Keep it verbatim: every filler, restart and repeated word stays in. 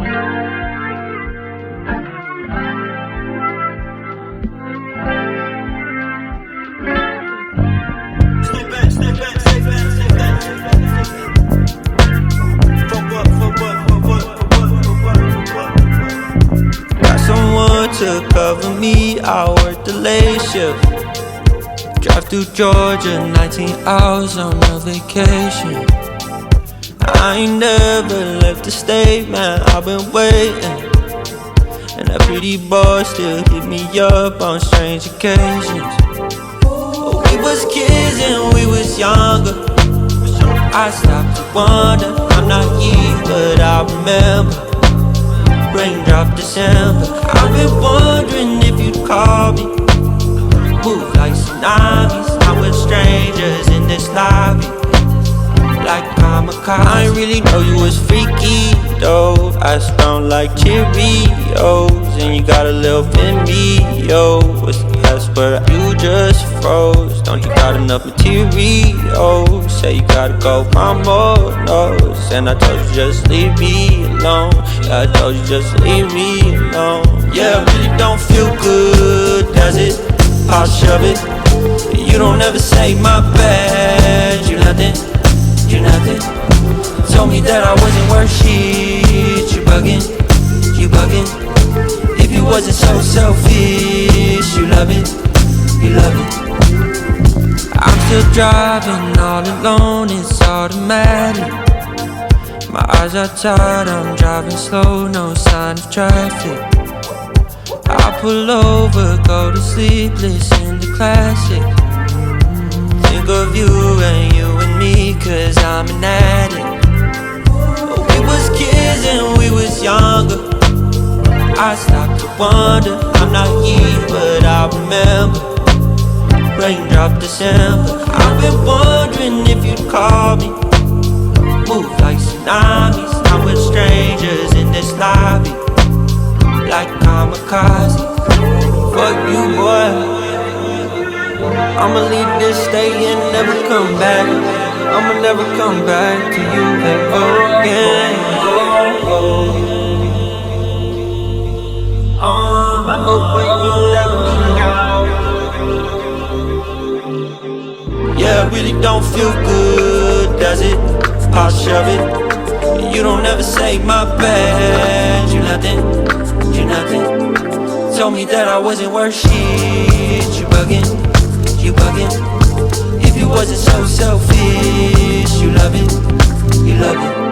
Got someone to cover me, I work the late shift. Drive through Georgia, nineteen hours on a vacation. I ain't never left the state, man, I've been waiting. And that pretty boy still hit me up on strange occasions. We was kids and we was younger. I stopped to wonder, I'm naive but I remember. Raindrop December, I've been wondering if you'd call me. Move like tsunamis, I'm with strangers in this lobby. Like kamikaze, I ain't really know you was freaky though. I sound like Cheerios, and you got a little in me, yo. What's the password? You just froze. Don't you got enough material? Say you gotta go, mama knows. And I told you just leave me alone. Yeah, I told you just leave me alone. Yeah, it really don't feel good, does it? I'll shove it. You don't ever say my bad. You nothing, you nothing. Told me that I wasn't worth shit. You bugging, you bugging. If you wasn't so selfish, you love it, you love it. I'm still driving all alone, it's automatic. My eyes are tired, I'm driving slow, no sign of traffic. I pull over, go to sleep, listen to classic. Think of you and you and me, cause I'm an addict. We was kids and we was younger. I stopped to wonder, I'm naive but I remember. Raindrop December, I've been wondering if you'd call me. Move like tsunamis, I'm with strangers in this lobby. Like kamikaze, fuck you boy. I'ma leave this state and never come back. I'ma never come back to you ever again. Um, I hope you never come. Yeah, it really don't feel good, does it? I'll shove it. You don't ever say my bad. You nothing, you nothing. Told me that I wasn't worth shit. You bugging, you bugging. If you wasn't so selfish, you love it, you love it.